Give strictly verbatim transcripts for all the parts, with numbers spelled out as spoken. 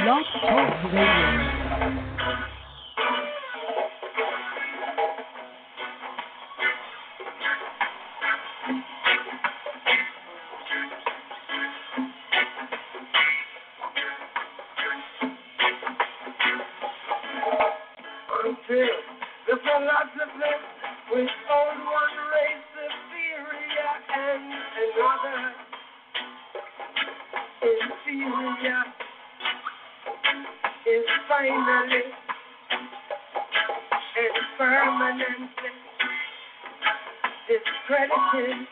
Blog Talk Radio. Until the philosophy which owns one race superior and another inferior is finally and permanently discredited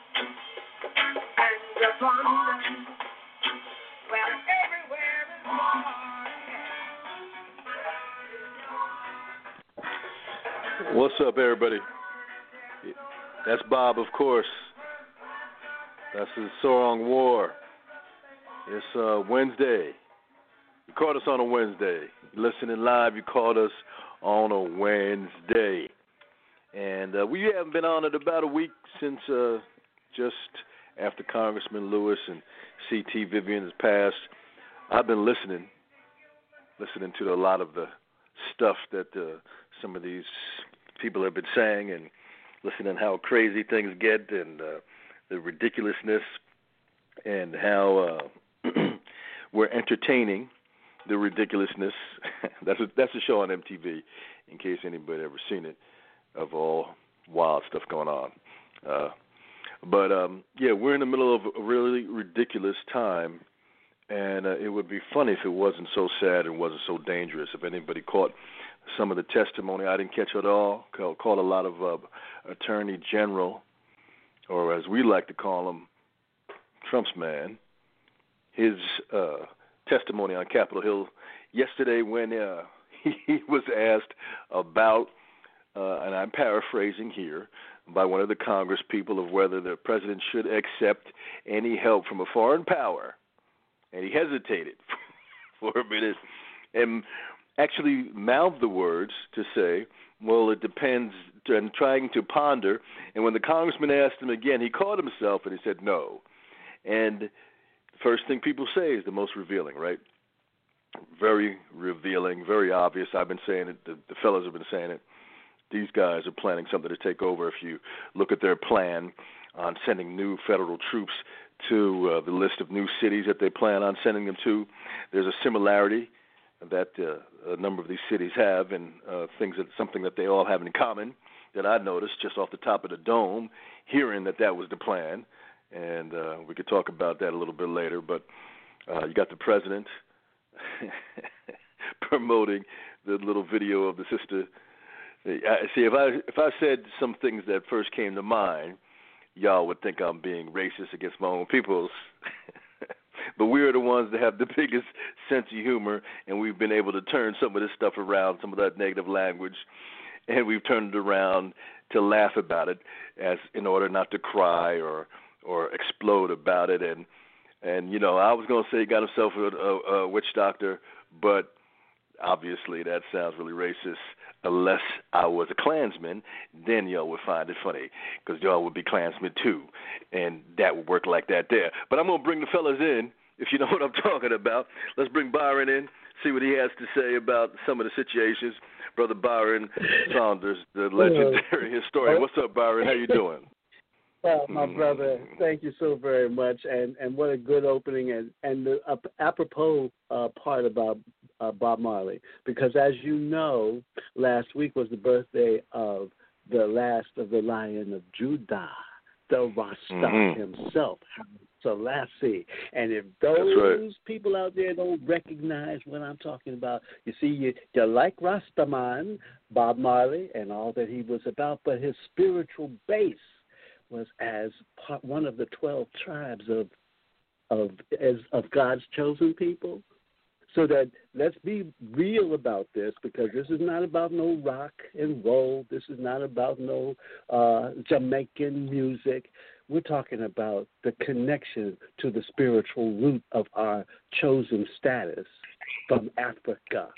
and abandoned. Well, everywhere is war. What's up, everybody? That's Bob, of course. That's the Song War. It's uh, Wednesday. You caught us on a Wednesday. You're listening live, you caught us on a Wednesday. And uh, we haven't been on it about a week since uh, just after Congressman Lewis and C T Vivian has passed. I've been listening, listening to a lot of the stuff that uh, some of these people have been saying and listening how crazy things get and uh, the ridiculousness and how uh, we're entertaining the ridiculousness. that's a, that's a show on M T V, in case anybody ever seen it, of all wild stuff going on. Uh, but, um, yeah, we're in the middle of a really ridiculous time, and uh, it would be funny if it wasn't so sad and wasn't so dangerous. If anybody caught some of the testimony, I didn't catch it all. Caught, caught a lot of uh, Attorney General, or as we like to call him, Trump's man, his uh, testimony on Capitol Hill yesterday when uh, he was asked about, uh, and I'm paraphrasing here, by one of the Congress people of whether the president should accept any help from a foreign power. And he hesitated for a minute and actually mouthed the words to say, well, it depends, and trying to ponder. And when the congressman asked him again, he caught himself and he said no. And the first thing people say is the most revealing, right? Very revealing, very obvious. I've been saying it. The, the fellows have been saying it. These guys are planning something to take over. If you look at their plan on sending new federal troops to uh, the list of new cities that they plan on sending them to, there's a similarity that uh, a number of these cities have, and uh, things that something that they all have in common that I noticed just off the top of the dome, hearing that that was the plan. And uh, we could talk about that a little bit later. But uh, you got the president promoting the little video of the sister. See, if I if I said some things that first came to mind, y'all would think I'm being racist against my own peoples. But we're the ones that have the biggest sense of humor, and we've been able to turn some of this stuff around, some of that negative language, and we've turned it around to laugh about it, as in order not to cry or or explode about it. And and you know, I was going to say he got himself a, a, a witch doctor, but obviously that sounds really racist. Unless I was a Klansman, then y'all would find it funny, because y'all would be Klansmen too, and that would work like that there. But I'm going to bring the fellas in, if you know what I'm talking about. Let's bring Byron in, see what he has to say about some of the situations. Brother Byron Saunders, the legendary historian. What's up, Byron? How you doing? Well, my brother, thank you so very much, and, and what a good opening, and, and the uh, apropos uh, part about uh, Bob Marley, because as you know, last week was the birthday of the last of the Lion of Judah, the Rasta mm-hmm. himself, Selassie. And if those right. people out there don't recognize what I'm talking about, you see, you, you like Rastaman, Bob Marley, and all that he was about, but his spiritual base was as part, one of the twelve tribes of of as of God's chosen people. So that let's be real about this, because this is not about no rock and roll. This is not about no uh, Jamaican music. We're talking about the connection to the spiritual root of our chosen status from Africa.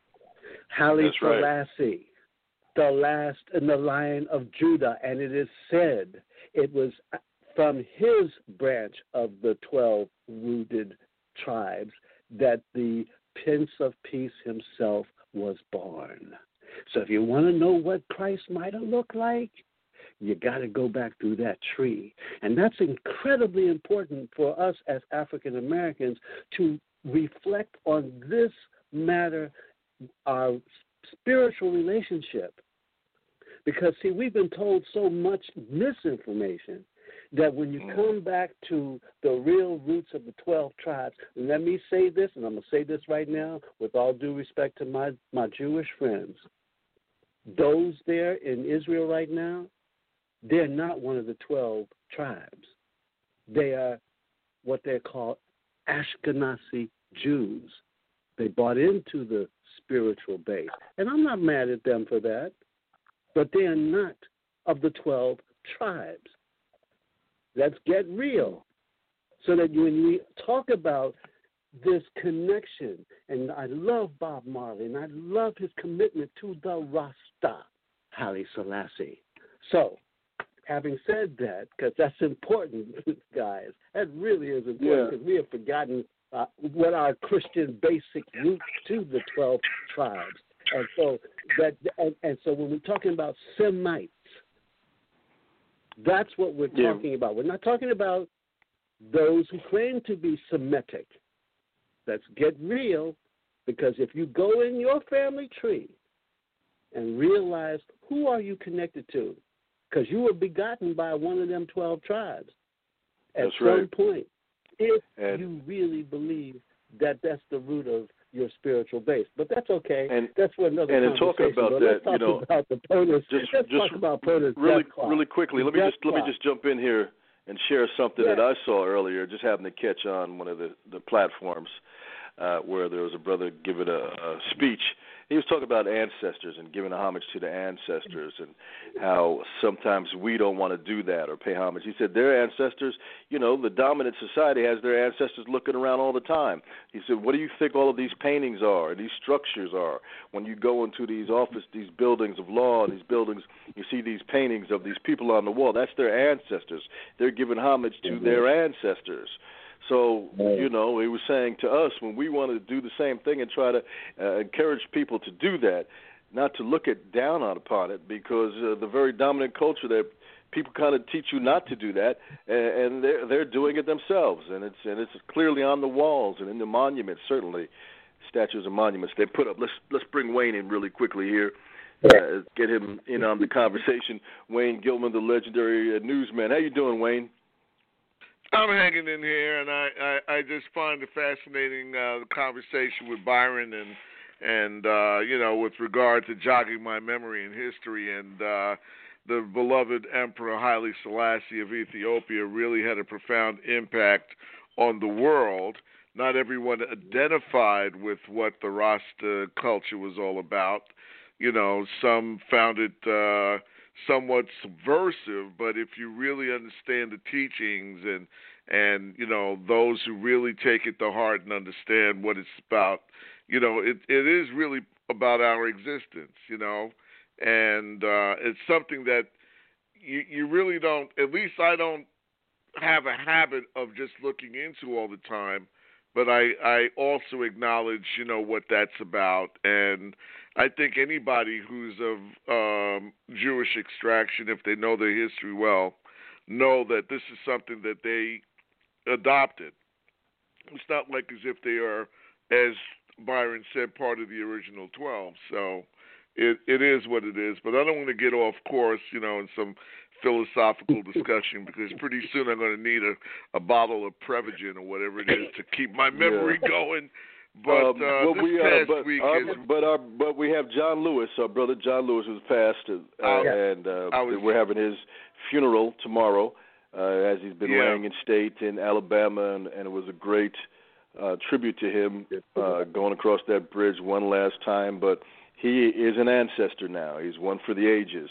Haile Selassie, the last in the line of Judah, and it is said it was from his branch of the twelve rooted tribes that the Prince of Peace himself was born. So if you want to know what Christ might have looked like, you got to go back through that tree. And that's incredibly important for us as African Americans to reflect on this matter, our spiritual relationship. Because, see, we've been told so much misinformation that when you come back to the real roots of the twelve tribes, and let me say this, and I'm going to say this right now with all due respect to my, my Jewish friends, those there in Israel right now, they're not one of the twelve tribes. They are what they're called Ashkenazi Jews. They bought into the spiritual base. And I'm not mad at them for that, but they are not of the twelve tribes. Let's get real. So that when we talk about this connection, and I love Bob Marley, and I love his commitment to the Rasta, Haile Selassie. So, having said that, because that's important, guys, that really is important, because yeah. we have forgotten uh, what our Christian basic roots to the twelve tribes. And so, that, and, and so when we're talking about Semites, that's what we're yeah. talking about. We're not talking about those who claim to be Semitic. Let's get real, because if you go in your family tree and realize who are you connected to, because you were begotten by one of them twelve tribes at that's some right. point, if and you really believe that that's the root of your spiritual base. But that's okay. And, that's for another and conversation. And talking about but that, let's talk you know, about the POTUS. just, let's just talk about POTUS really, death clock. really quickly. Let me death just let me clock. just jump in here and share something yeah. that I saw earlier. Just happened to catch on one of the the platforms uh, where there was a brother giving a, a speech. He was talking about ancestors and giving homage to the ancestors and how sometimes we don't want to do that or pay homage. He said their ancestors, you know, the dominant society has their ancestors looking around all the time. He said, what do you think all of these paintings are and these structures are? When you go into these office, these buildings of law, these buildings, you see these paintings of these people on the wall. That's their ancestors. They're giving homage to mm-hmm. their ancestors. So, you know, he was saying to us when we wanted to do the same thing and try to uh, encourage people to do that, not to look it down on upon it, because uh, the very dominant culture that people kind of teach you not to do that, and, and they're they're doing it themselves, and it's and it's clearly on the walls and in the monuments, certainly statues and monuments they put up. Let's let's bring Wayne in really quickly here. Uh, get him in on the conversation. Wayne Gilman, the legendary uh, newsman. How you doing, Wayne? I'm hanging in here, and I, I, I just find it fascinating uh, the conversation with Byron and and uh, you know, with regard to jogging my memory in history, and uh, the beloved Emperor Haile Selassie of Ethiopia really had a profound impact on the world. Not everyone identified with what the Rasta culture was all about. You know, some found it uh, somewhat subversive, but if you really understand the teachings and, and you know, those who really take it to heart and understand what it's about, you know, it, it is really about our existence, you know, and uh, it's something that you, you really don't, at least I don't have a habit of just looking into all the time, but I, I also acknowledge, you know, what that's about. And I think anybody who's of um, Jewish extraction, if they know their history well, know that this is something that they adopted. It's not like as if they are, as Byron said, part of the original twelve. So it it is what it is. But I don't want to get off course, you know, in some philosophical discussion, because pretty soon I'm going to need a, a bottle of Prevagen or whatever it is to keep my memory yeah. going. But um, uh, well, this we, past uh, but, week our, is... but our but we have John Lewis, our brother John Lewis, who's passed, uh, uh, and uh, was, we're having his funeral tomorrow, uh, as he's been yeah. laying in state in Alabama, and, and it was a great uh, tribute to him uh, going across that bridge one last time. But he is an ancestor now; he's one for the ages,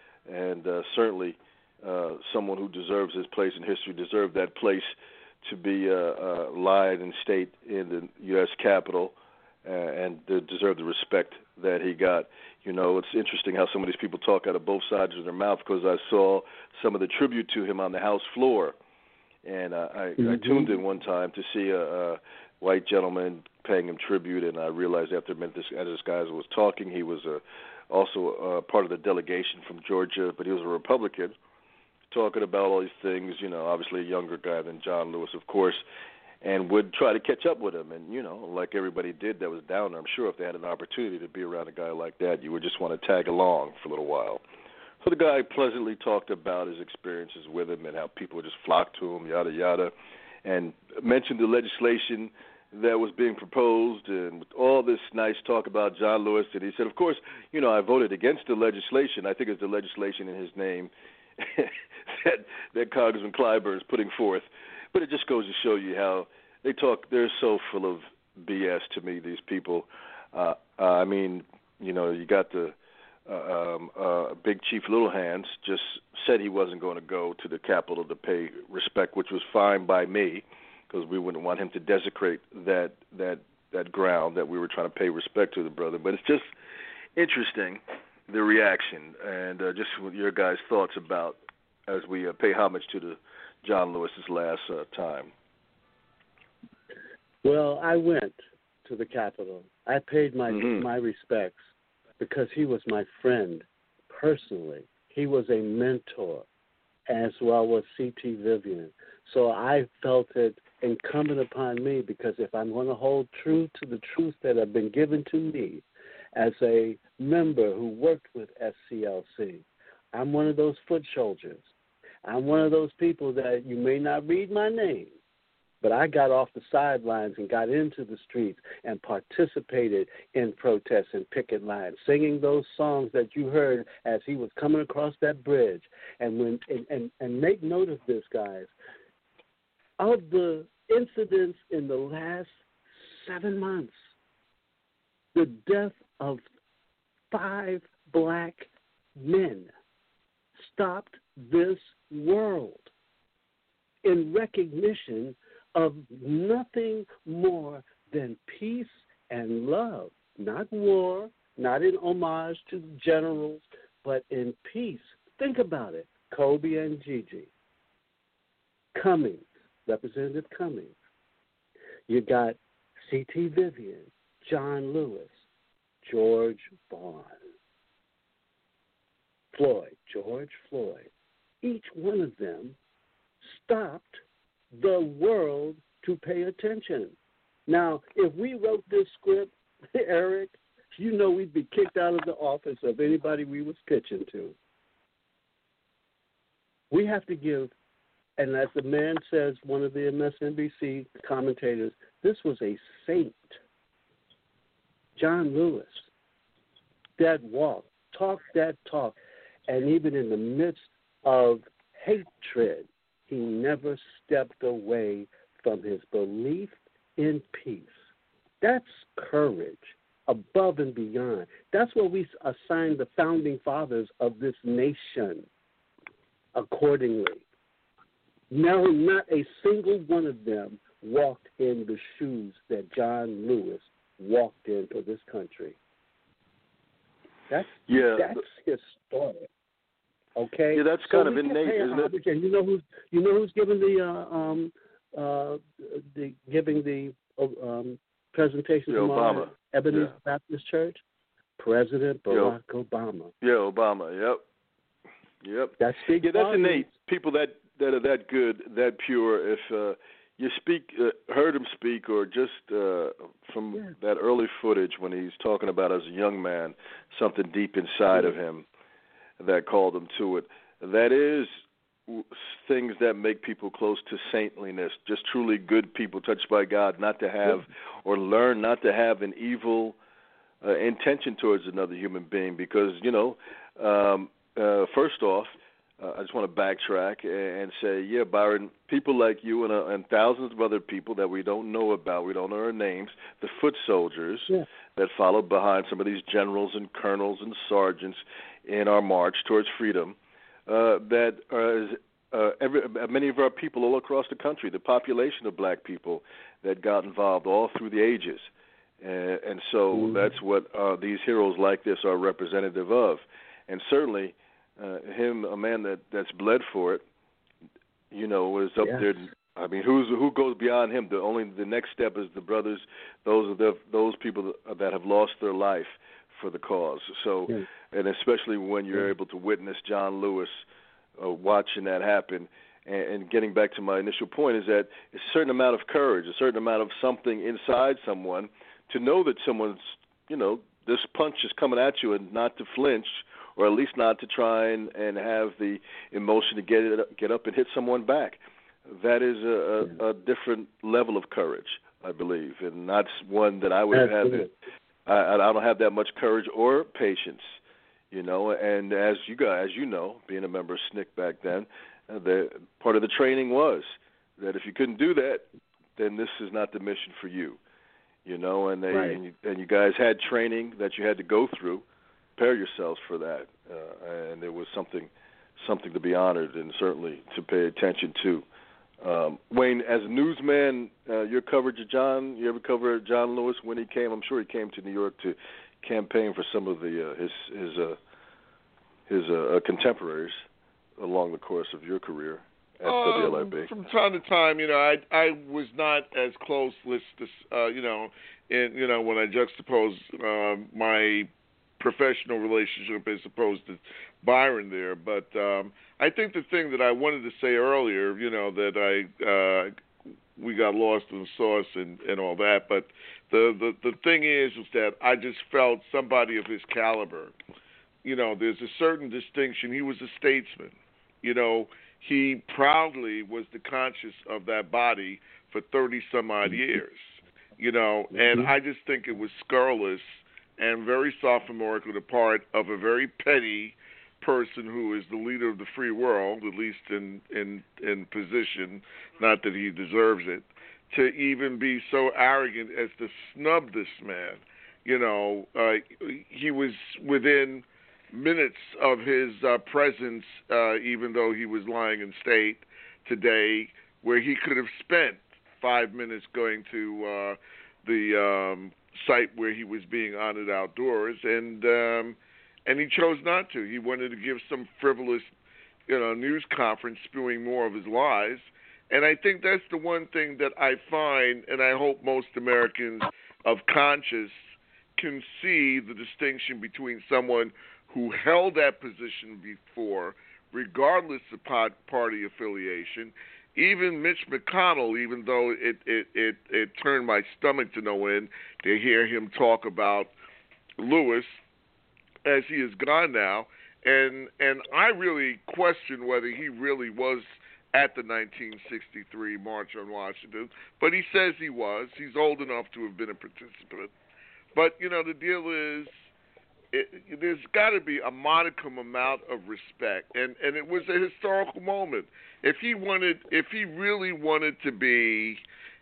and uh, certainly uh, someone who deserves his place in history, deserved that place to be uh, uh, lied in state in the U S Capitol, uh, and to deserve the respect that he got. You know, it's interesting how some of these people talk out of both sides of their mouth, because I saw some of the tribute to him on the House floor, and uh, I, mm-hmm. I tuned in one time to see uh, uh, white gentleman paying him tribute, and I realized after a minute this, as this guy was talking, he was uh, also uh, part of the delegation from Georgia, but he was a Republican, talking about all these things, you know, obviously a younger guy than John Lewis, of course, and would try to catch up with him. And, you know, like everybody did that was down there, I'm sure if they had an opportunity to be around a guy like that, you would just want to tag along for a little while. So the guy pleasantly talked about his experiences with him and how people would just flock to him, yada, yada, and mentioned the legislation that was being proposed and with all this nice talk about John Lewis. And he said, of course, you know, I voted against the legislation. I think it's the legislation in his name that, that Congressman Clyburn is putting forth. But it just goes to show you how they talk. They're so full of B S to me, these people. Uh, uh, I mean, you know, you got the uh, um, uh, Big Chief Little Hands just said he wasn't going to go to the Capitol to pay respect, which was fine by me because we wouldn't want him to desecrate that that that ground that we were trying to pay respect to the brother. But it's just interesting, the reaction, and uh, just what your guys' thoughts about as we uh, pay homage to the John Lewis's last uh, time. Well, I went to the Capitol. I paid my mm-hmm. my respects because he was my friend personally. He was a mentor, as well as C T Vivian. So I felt it incumbent upon me, because if I'm going to hold true to the truth that have been given to me as a member who worked with S C L C, I'm one of those foot soldiers. I'm one of those people that you may not read my name, but I got off the sidelines and got into the streets and participated in protests and picket lines, singing those songs that you heard as he was coming across that bridge. And when and, and, and make note of this, guys. Of the incidents in the last seven months, the death of five black men stopped this world in recognition of nothing more than peace and love, not war, not in homage to the generals, but in peace. Think about it. Kobe and Gigi, Cummings, Representative Cummings. You got C T Vivian, John Lewis, George Vaughn, Floyd, George Floyd. Each one of them stopped the world to pay attention. Now, if we wrote this script, Eric, you know we'd be kicked out of the office of anybody we was pitching to. We have to give, and as the man says, one of the M S N B C commentators, this was a saint. John Lewis, that walk, talk that talk, and even in the midst of hatred, he never stepped away from his belief in peace. That's courage, above and beyond. That's what we assign the founding fathers of this nation accordingly. No, not a single one of them walked in the shoes that John Lewis walked in for this country. That's, yeah, that's historic. Okay. Yeah, that's so kind of innate, isn't it? And you know who's you know who's giving the uh, um uh the giving the um presentation yeah, tomorrow Obama. at Ebenezer yeah. Baptist Church? President Barack yeah. Obama. Yeah, Obama. Yep. Yep. That's big. Yeah, that's volume. innate. People that that are that good, that pure. If uh, you speak, uh, heard him speak, or just uh, from yeah. that early footage when he's talking about as a young man, something deep inside yeah. of him that called him to it. That is things that make people close to saintliness, just truly good people touched by God, not to have yeah. or learn not to have an evil uh, intention towards another human being. Because, you know, um, uh, first off, uh, I just want to backtrack and say, yeah, Byron, people like you and, uh, and thousands of other people that we don't know about, we don't know their names, the foot soldiers yeah. that follow behind some of these generals and colonels and sergeants in our march towards freedom, uh, that are, uh, every, many of our people all across the country, the population of black people that got involved all through the ages. Uh, and so mm-hmm. that's what uh, these heroes like this are representative of. And certainly uh, him, a man that, that's bled for it, you know, was up yes. there I mean, who's who goes beyond him? The only the next step is the brothers. Those are the those people that have lost their life for the cause. So, yeah. And especially when you're yeah. able to witness John Lewis uh, watching that happen, and, and getting back to my initial point is that it's a certain amount of courage, a certain amount of something inside someone to know that someone's, you know, this punch is coming at you and not to flinch, or at least not to try and, and have the emotion to get it, get up and hit someone back. That is a, a, a different level of courage, I believe, and not one that I would Absolutely. have. I, I don't have that much courage or patience, you know. And as you guys, you know, being a member of S N C C back then, uh, the part of the training was that if you couldn't do that, then this is not the mission for you, you know. And they right. and, you, and you guys had training that you had to go through, prepare yourselves for that, uh, and it was something something to be honored and certainly to pay attention to. Um, Wayne, as a newsman, uh, your coverage of John, you ever cover John Lewis when he came? I'm sure he came to New York to campaign for some of the uh, his his uh, his uh, contemporaries along the course of your career at um, W L I B. From time to time, you know, I I was not as close with this, uh, you know, in you know when I juxtapose uh, my professional relationship as opposed to Byron there, but um, I think the thing that I wanted to say earlier, you know, that I uh, we got lost in the sauce and, and all that, but the, the the thing is, is that I just felt somebody of his caliber, you know, there's a certain distinction. He was a statesman, you know, he proudly was the conscience of that body for thirty some odd years, you know, and I just think it was scurrilous and very sophomoric on the part of a very petty person who is the leader of the free world, at least in, in, in position, not that he deserves it, to even be so arrogant as to snub this man. You know, uh, he was within minutes of his uh, presence, uh, even though he was lying in state today, where he could have spent five minutes going to uh, the um, site where he was being honored outdoors, and um, and he chose not to. He wanted to give some frivolous, you know, news conference spewing more of his lies. And I think that's the one thing that I find, and I hope most Americans of conscience can see the distinction between someone who held that position before, regardless of party affiliation. Even Mitch McConnell, even though it, it, it, it turned my stomach to no end to hear him talk about Lewis as he is gone now, and and I really question whether he really was at the nineteen sixty-three March on Washington, but he says he was. He's old enough to have been a participant. But, you know, the deal is, It, there's got to be a modicum amount of respect, and, and it was a historical moment. If he wanted, if he really wanted to be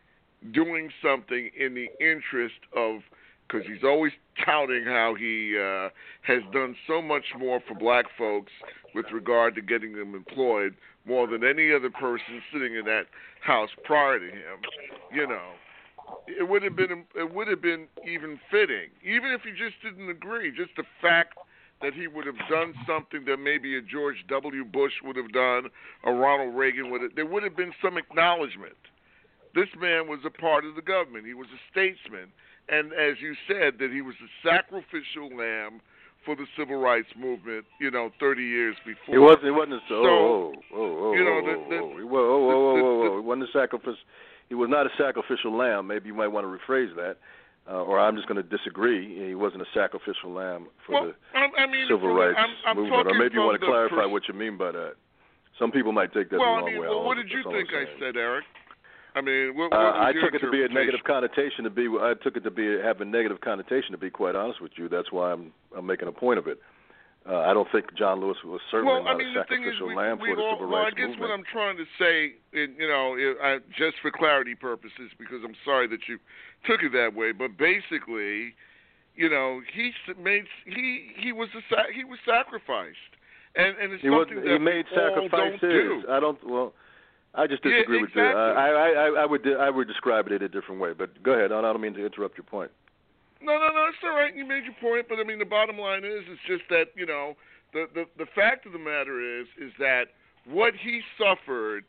doing something in the interest of, because he's always touting how he uh, has done so much more for black folks with regard to getting them employed, more than any other person sitting in that house prior to him, you know. It would have been it would have been even fitting, even if you just didn't agree. Just the fact that he would have done something that maybe a George W. Bush would have done, a Ronald Reagan would have. There would have been some acknowledgement. This man was a part of the government. He was a statesman, and as you said, that he was a sacrificial lamb for the civil rights movement. You know, thirty years before. He wasn't. He wasn't. So, so oh, oh, oh, you know, oh, the, the, oh, oh, whoa, whoa, whoa, whoa, whoa, whoa. He wasn't a sacrifice. He was not a sacrificial lamb. Maybe you might want to rephrase that, uh, or I'm just going to disagree. He wasn't a sacrificial lamb for well, the I mean, civil rights I'm, I'm movement, or maybe you want to clarify pers- what you mean by that. Some people might take that well, the wrong I mean, way. Well, what did you think I said, Eric? I mean, what, what uh, was I your took it to be a negative connotation. To be, I took it to be have a negative connotation. To be quite honest with you, that's why I'm I'm making a point of it. Uh, I don't think John Lewis was certainly well, not I mean, a sacrificial we, lamb we for the all, civil well, rights I guess movement. what I'm trying to say, you know, I, just for clarity purposes, because I'm sorry that you took it that way, but basically, you know, he made he he was a he was sacrificed, and and it's he something was, that he made we all sacrifices. don't do. I don't well. I just disagree yeah, with exactly. you. I, I, I, I would I would describe it in a different way, but go ahead. I don't mean to interrupt your point. No, no, no, it's all right. You made your point, but I mean, the bottom line is, it's just that, you know, the, the, the fact of the matter is, is that what he suffered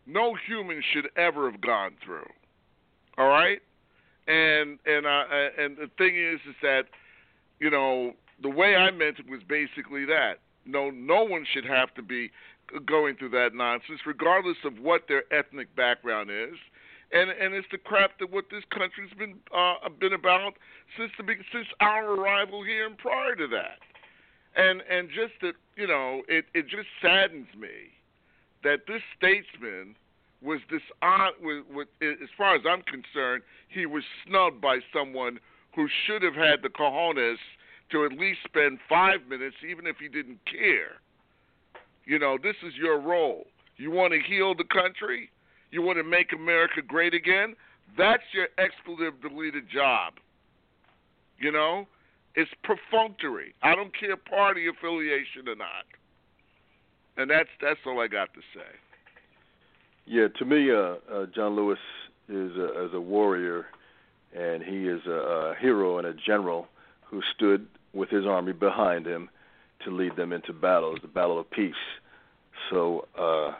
no human should ever have gone through. All right, and and uh, and the thing is, is that you know the way I meant it was basically that no, no one should have to be going through that nonsense, regardless of what their ethnic background is. And and it's the crap that what this country's been uh, been about since the since our arrival here and prior to that. And and just that you know it, it just saddens me that this statesman was dishon- with, with, as far as I'm concerned, he was snubbed by someone who should have had the cojones to at least spend five minutes, even if he didn't care. You know, this is your role. You want to heal the country? You want to make America great again? That's your expletive deleted job. You know? It's perfunctory. I don't care party affiliation or not. And that's that's all I got to say. Yeah, to me, uh, uh, John Lewis is a, is a warrior, and he is a, a hero and a general who stood with his army behind him to lead them into battles, the battle of peace. So uh,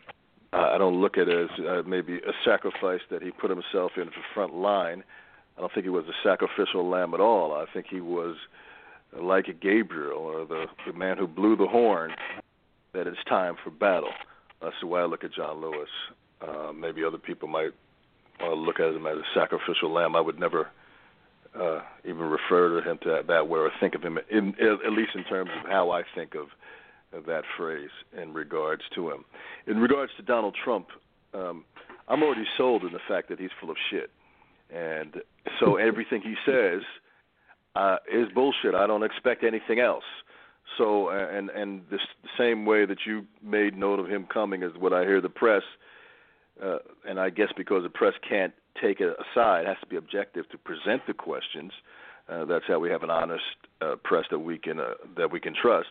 I don't look at it as uh, maybe a sacrifice that he put himself in the front line. I don't think he was a sacrificial lamb at all. I think he was like a Gabriel or the, the man who blew the horn that it's time for battle. That's the way I look at John Lewis. Uh, maybe other people might uh, look at him as a sacrificial lamb. I would never uh, even refer to him to that, that way or think of him, in, at least in terms of how I think of, of that phrase in regards to him. In regards to Donald Trump, um, I'm already sold in the fact that he's full of shit. And so everything he says uh, is bullshit. I don't expect anything else. So, and and this, the same way that you made note of him coming is what I hear the press, uh, and I guess because the press can't take it aside, it has to be objective to present the questions. Uh, that's how we have an honest uh, press that we can uh, that we can trust.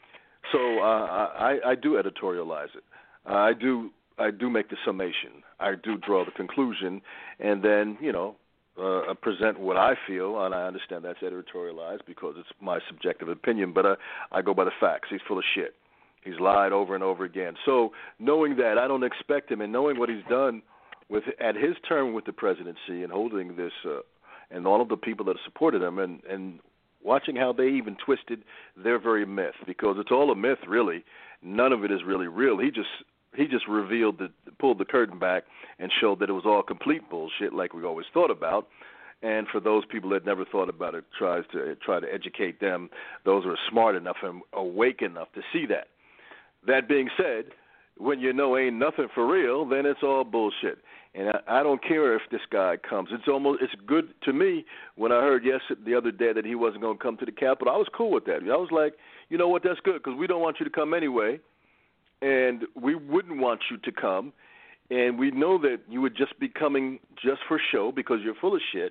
So uh, I, I do editorialize it. I do I do make the summation. I do draw the conclusion, and then you know. Uh, present what I feel, and I understand that's editorialized because it's my subjective opinion, but uh, I go by the facts. He's full of shit. He's lied over and over again. So knowing that, I don't expect him, and knowing what he's done with at his term with the presidency and holding this, uh, and all of the people that supported him, and, and watching how they even twisted their very myth, because it's all a myth, really. None of it is really real. He just He just revealed, the, pulled the curtain back and showed that it was all complete bullshit like we always thought about. And for those people that never thought about it, tries to try to educate them, those who are smart enough and awake enough to see that. That being said, when you know ain't nothing for real, then it's all bullshit. And I, I don't care if this guy comes. It's almost it's good to me when I heard yes the other day that he wasn't going to come to the Capitol. I was cool with that. I was like, you know what, that's good because we don't want you to come anyway. And we wouldn't want you to come, and we know that you would just be coming just for show because you're full of shit.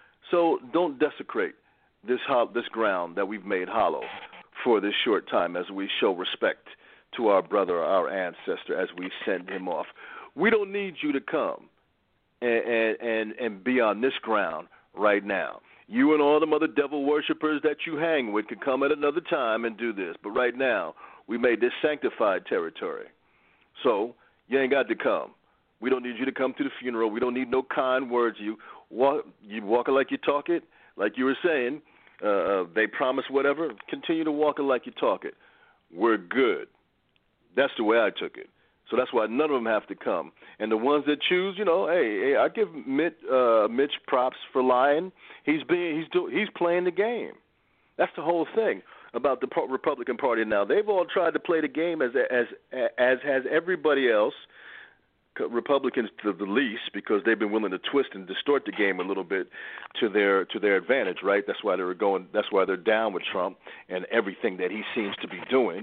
So don't desecrate this ho- this ground that we've made hollow for this short time as we show respect to our brother, our ancestor, as we send him off. We don't need you to come and, and, and, and be on this ground right now. You and all them other devil worshippers that you hang with can come at another time and do this, but right now, we made this sanctified territory. So you ain't got to come. We don't need you to come to the funeral. We don't need no kind words. You walk, you walking like you talk it, like you were saying. Uh, they promise whatever. Continue to walk it like you talk it. We're good. That's the way I took it. So that's why none of them have to come. And the ones that choose, you know, hey, hey I give Mitch, uh, Mitch props for lying. He's being, he's do, he's playing the game. That's the whole thing about the Republican Party now. They've all tried to play the game as as as has everybody else, Republicans to the least, because they've been willing to twist and distort the game a little bit to their to their advantage, right? That's why they're going. That's why they're down with Trump and everything that he seems to be doing,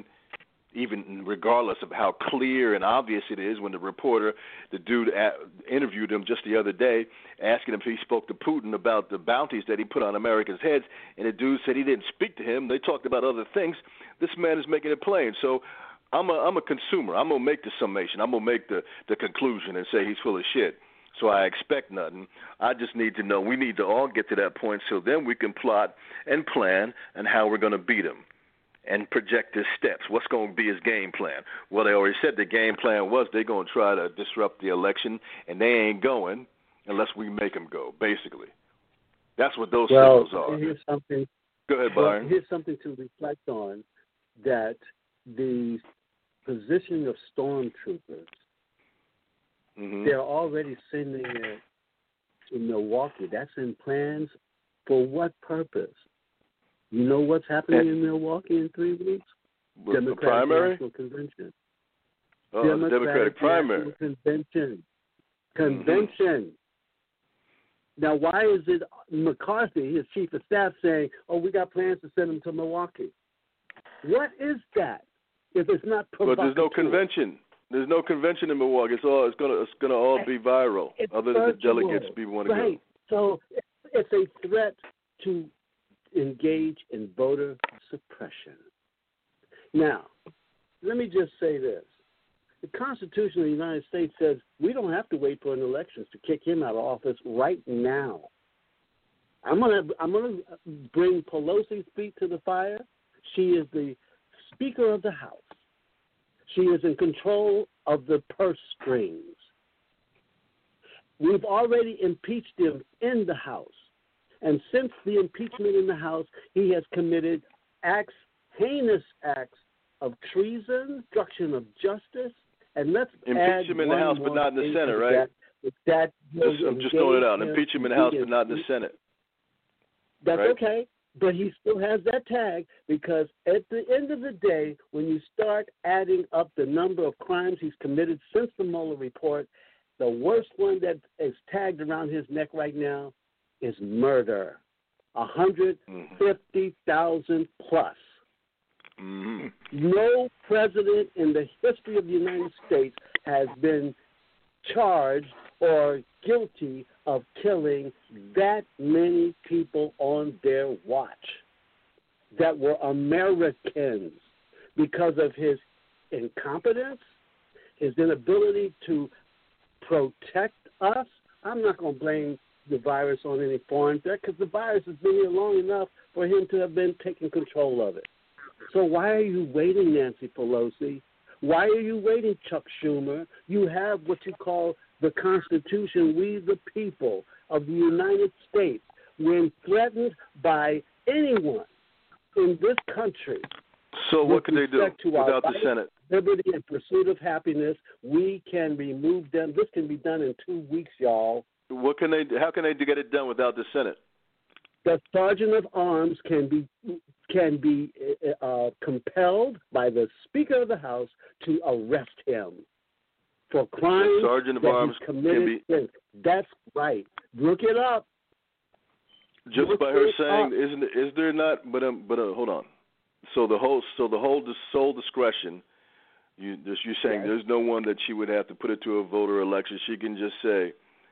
even regardless of how clear and obvious it is. When the reporter, the dude interviewed him just the other day, asking him if he spoke to Putin about the bounties that he put on Americans' heads, and the dude said he didn't speak to him. They talked about other things. This man is making it plain. So I'm a, I'm a consumer. I'm going to make the summation. I'm going to make the, the conclusion and say he's full of shit. So I expect nothing. I just need to know. We need to all get to that point so then we can plot and plan and how we're going to beat him. and project his steps. What's going to be his game plan? Well, they already said the game plan was they're going to try to disrupt the election, and they ain't going unless we make them go, basically. That's what those well, signals are. Here's something, Go ahead, well, Byron. here's something to reflect on, that the position of stormtroopers, Mm-hmm. they're already sending it to Milwaukee. That's in plans for what purpose? You know what's happening And, in Milwaukee in three weeks? with the Democratic primary? National Convention. Oh, the Democratic primary. National Convention. Convention. Mm-hmm. Now, why is it McCarthy, his chief of staff, saying, oh, we got plans to send him to Milwaukee? What is that if it's not provocative? But there's no convention. There's no convention in Milwaukee. It's all. It's gonna. It's gonna all be viral. It's other than virtual. the delegates, people want to right. go. So it's a threat to engage in voter suppression. Now, let me just say this. The Constitution of the United States says we don't have to wait for an election to kick him out of office right now. I'm gonna I'm gonna bring Pelosi's feet to the fire. She is the Speaker of the House. She is in control of the purse strings. We've already impeached him in the House. And since the impeachment in the House, he has committed acts, heinous acts of treason, obstruction of justice, and let's Impeach add him in the one House, but more not in the thing Senate, to right? That, that Just, I'm just throwing it out. Impeach him in the House, but not in the Senate. That's right? okay. But he still has that tag because at the end of the day, when you start adding up the number of crimes he's committed since the Mueller report, the worst one that is tagged around his neck right now is murder. one hundred fifty thousand plus. Mm-hmm. No president in the history of the United States has been charged or guilty of killing that many people on their watch that were Americans because of his incompetence, his inability to protect us. I'm not going to blame the virus on any foreign threat because the virus has been here long enough for him to have been taking control of it. So why are you waiting, Nancy Pelosi? Why are you waiting, Chuck Schumer? You have what you call the Constitution. We, the people of the United States, when threatened by anyone in this country. So what can they do without the life, Senate? Liberty and pursuit of happiness, we can remove them. This can be done in two weeks, y'all. What can they? How can they get it done without the Senate? The sergeant of arms can be can be uh, compelled by the Speaker of the House to arrest him for crimes the sergeant of that arms he's committed. can be, That's right. Look it up. Just Look by her saying, up. isn't is there not? But um, but uh, hold on. So the whole so the whole sole discretion. You you're saying Yes. there's no one that she would have to put it to a voter election. She can just say,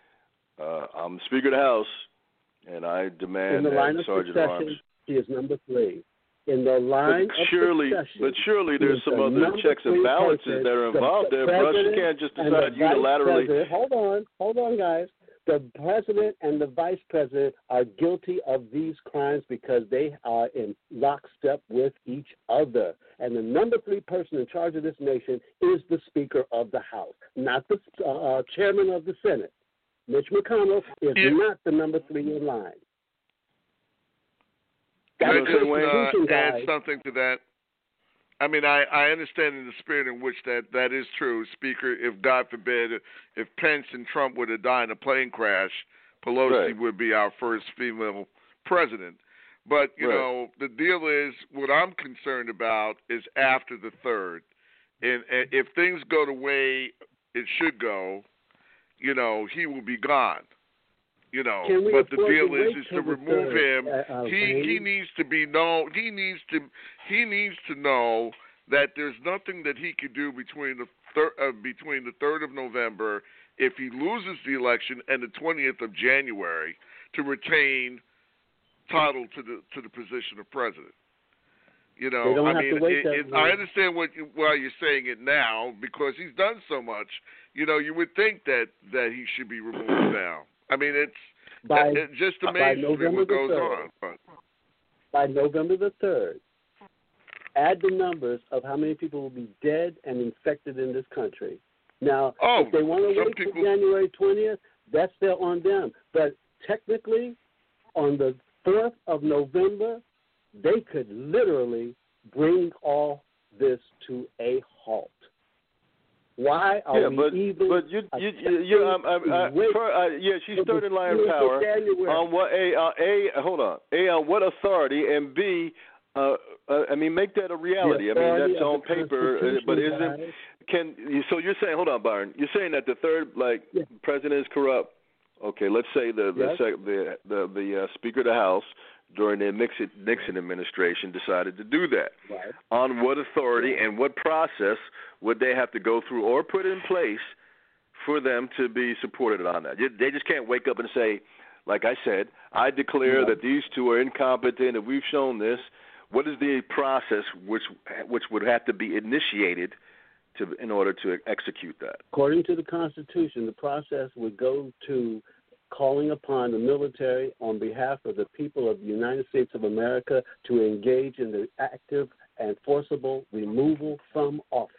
uh, "I'm Speaker of the House, and I demand In the that line of sergeant of arms." succession, he is number three. In the line But of surely, succession, but surely there's is some the other number checks and three balances person, that are the involved there, Bruce. You president can't just and the decide vice unilaterally. president- Hold on, hold on, guys. The president and the vice president are guilty of these crimes because they are in lockstep with each other. And the number three person in charge of this nation is the Speaker of the House, not the uh, chairman of the Senate. Mitch McConnell is Yeah. not the number three in line. Can I That's just Constitution, uh, add guys. something to that? I mean, I, I understand in the spirit in which that, that is true. Speaker, if God forbid, if Pence and Trump were to die in a plane crash, Pelosi Right. would be our first female president. But, you Right. know, the deal is, what I'm concerned about is after the third. And, and if things go the way it should go, you know, he will be gone. You know, Can we but the afford deal to is, wait is till to the remove third, him. uh, uh, he he Randy? needs to be known. He needs to he needs to know that there's nothing that he could do between the thir- uh, between the third of November if he loses the election and the twentieth of January to retain title to the to the position of president. You know, They don't I have mean, to wait it, that it, long. I understand what you, why you're saying it now because he's done so much. You know, you would think that that he should be removed now. I mean, it's By, it just by amazes me November what the goes third. on. But By November the third, add the numbers of how many people will be dead and infected in this country. Now, oh, if they want to wait people... for January twentieth, that's their on them. But technically, on the fourth of November, they could literally bring all this to a halt. Why are yeah, we but, even? But you, you, you, you um, um, uh, for, uh, yeah, she's third in line of power. On what? A, uh, a, hold on. A, on what authority? And B, uh, uh, I mean, make that a reality. I mean, that's on paper, uh, but isn't? Can so you're saying? Hold on, Byron. You're saying that the third, like, yeah. president is corrupt. Okay, let's say the the yes. sec, the the, the uh, Speaker of the House during the Nixon, Nixon administration decided to do that. Right. On what authority and what process would they have to go through or put in place for them to be supported on that? They just can't wake up and say, like I said, I declare yeah. that these two are incompetent and we've shown this. What is the process which which would have to be initiated to in order to execute that? According to the Constitution, the process would go to calling upon the military on behalf of the people of the United States of America to engage in the active and forcible removal from office.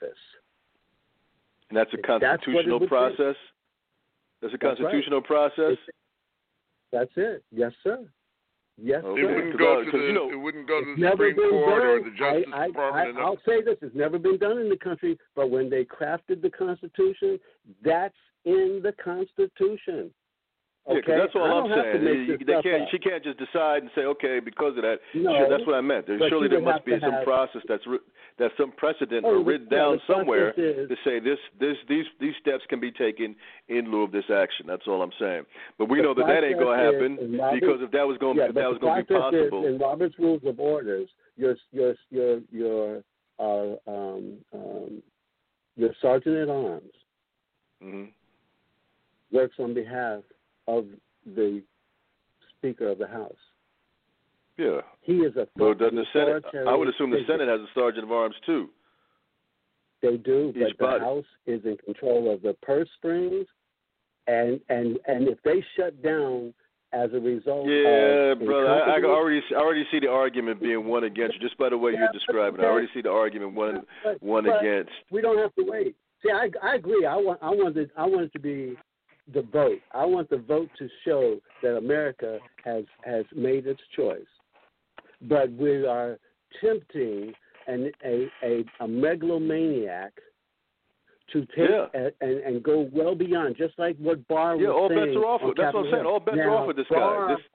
And that's a constitutional that's process? That's a constitutional that's right. process? It's, that's it. Yes, sir. Yes, okay. It sir. wouldn't go to the, you know, it wouldn't go to the never Supreme Court done. or the Justice I, I, Department. I, I'll say this. It's never been done in the country, but when they crafted the Constitution, that's in the Constitution. Yeah, okay? that's all I'm saying. You, they can't. Up. She can't just decide and say, okay, because of that. No, sure, that's what I meant. There, surely there must be some have, process that's that's some precedent oh, or written yeah, down somewhere is, to say this, this, these, these steps can be taken in lieu of this action. That's all I'm saying. But we know that that ain't going to happen Robert, because if that was going, yeah, if that was going to be possible. Is, in Robert's Rules of Orders, your your your your uh, um, um, your sergeant at arms mm-hmm. works on behalf of the Speaker of the House. Yeah. He is a well, doesn't the Senate? I would assume the Senate has a sergeant of arms too. They do, Each but body. the House is in control of the purse strings, and and and if they shut down as a result, yeah, of brother, I, I already I already see the argument being one against you just by the way yeah, you're describing it. I already see the argument one but, one but against. We don't have to wait. See, I I agree. I want I wanted I want it to be the vote. I want the vote to show that America has has made its choice. But we are tempting an, a, a a megalomaniac to take yeah. a, and, and go well beyond, just like what Barr yeah, was all saying. bets are off with. That's what I'm saying. All bets now, are off with this Barr, guy. This...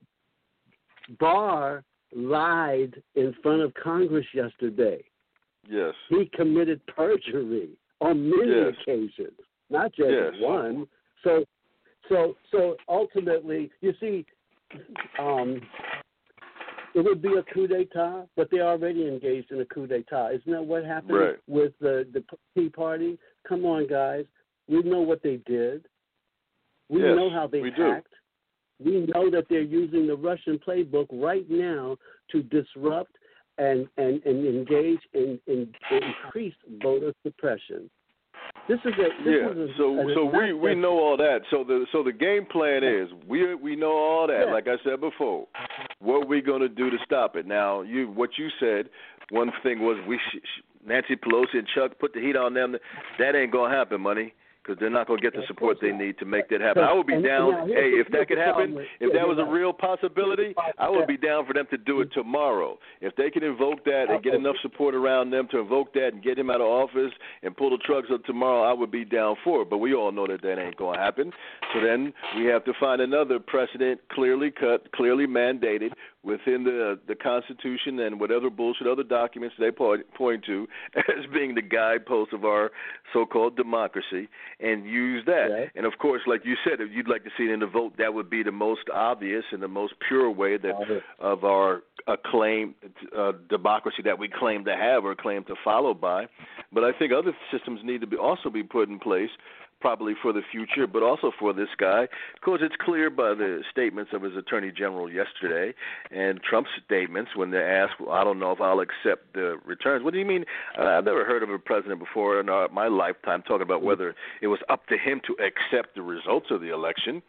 Barr lied in front of Congress yesterday. Yes. He committed perjury on many yes. occasions, not just yes. one. So, so, so ultimately, you see, um, it would be a coup d'état, but they're already engaged in a coup d'état. Isn't that what happened right. with the, the Tea Party? Come on, guys. We know what they did. We yes, know how they we hacked. Do. We know that they're using the Russian playbook right now to disrupt and, and, and engage in, in, in increased voter suppression. This is a this yeah. Is a, so a, so we, we know all that. So the so the game plan is we we know all that. Yeah. Like I said before, what we going to do to stop it? Now you what you said. One thing was we sh- sh- Nancy Pelosi and Chuck put the heat on them. That ain't gonna happen, money. Because they're not going to get the support they need to make that happen. I would be down. Hey, if that could happen, if that was a real possibility, I would be down for them to do it tomorrow. If they can invoke that and get enough support around them to invoke that and get him out of office and pull the trucks up tomorrow, I would be down for it. But we all know that that ain't going to happen. So then we have to find another precedent clearly cut, clearly mandated within the the Constitution and whatever bullshit other documents they point, point to as being the guidepost of our so-called democracy, and use that. Right. And, of course, like you said, if you'd like to see it in the vote, that would be the most obvious and the most pure way that right. of our acclaimed uh, democracy that we claim to have or claim to follow by. But I think other systems need to be also be put in place, probably for the future, but also for this guy, because it's clear by the statements of his attorney general yesterday and Trump's statements when they're asked, well, I don't know if I'll accept the returns. What do you mean? Uh, I've never heard of a president before in our, my lifetime talking about whether it was up to him to accept the results of the election.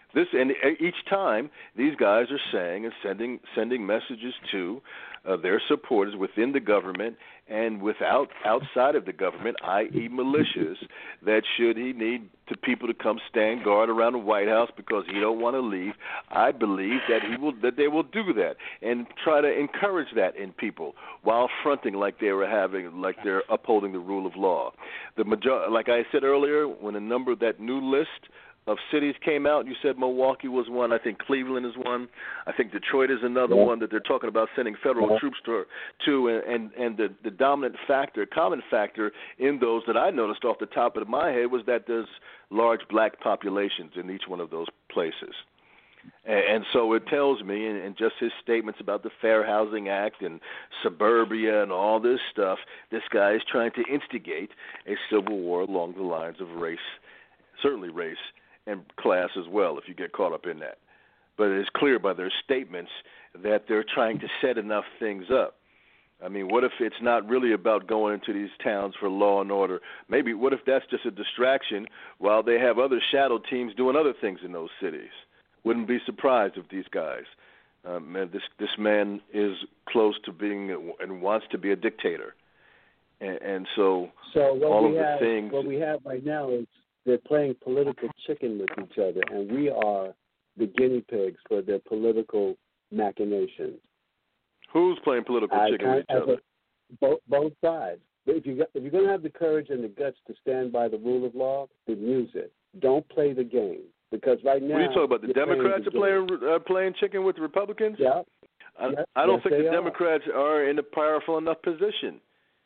This and each time these guys are saying and sending sending messages to uh, their supporters within the government and without outside of the government, that is, militias, that should he need to people to come stand guard around the White House because he don't want to leave, I believe that he will that they will do that and try to encourage that in people while fronting like they were having like they're upholding the rule of law. The major, like I said earlier, when a number of that new list of cities came out, you said Milwaukee was one. I think Cleveland is one. I think Detroit is another yeah. one that they're talking about sending federal yeah. troops to. to and and, and the, the dominant factor, common factor in those that I noticed off the top of my head was that there's large black populations in each one of those places. And, and so it tells me, and, and just his statements about the Fair Housing Act and suburbia and all this stuff, this guy is trying to instigate a civil war along the lines of race, certainly race, and class as well, if you get caught up in that. But it is clear by their statements that they're trying to set enough things up. I mean, what if it's not really about going into these towns for law and order? Maybe what if that's just a distraction while they have other shadow teams doing other things in those cities? Wouldn't be surprised if these guys, um, man, this this man is close to being and wants to be a dictator. And, and so, so what all we of have, the things. What we have right now is they're playing political chicken with each other, and we are the guinea pigs for their political machinations. Who's playing political I chicken with each other? A, both, both sides. But if, you got, if you're going to have the courage and the guts to stand by the rule of law, then use it. Don't play the game. Because right now... What are you talking about? The Democrats the are playing, uh, playing chicken with the Republicans? Yeah. I, yes, I don't yes, think the are. Democrats are in a powerful enough position.